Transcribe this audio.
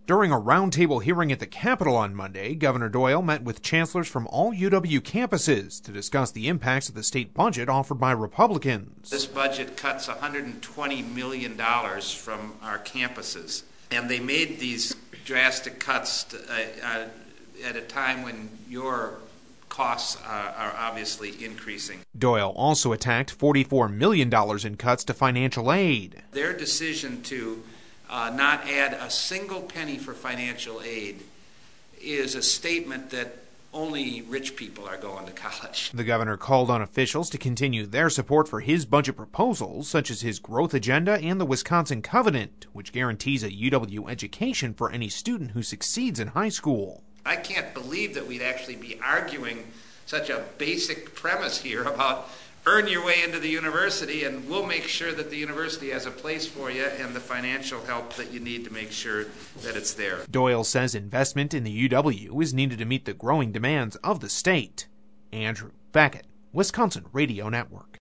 During a roundtable hearing at the Capitol on Monday, Governor Doyle met with chancellors from all UW campuses to discuss the impacts of the state budget offered by Republicans. This budget cuts $120 million from our campuses, and they made these drastic cuts at a time when your costs are obviously increasing. Doyle also attacked $44 million in cuts to financial aid. Their decision to not add a single penny for financial aid is a statement that only rich people are going to college. The governor called on officials to continue their support for his budget proposals, such as his growth agenda and the Wisconsin Covenant, which guarantees a UW education for any student who succeeds in high school. I can't believe that we'd actually be arguing such a basic premise here about earn your way into the university, and we'll make sure that the university has a place for you and the financial help that you need to make sure that it's there. Doyle says investment in the UW is needed to meet the growing demands of the state. Andrew Beckett, Wisconsin Radio Network.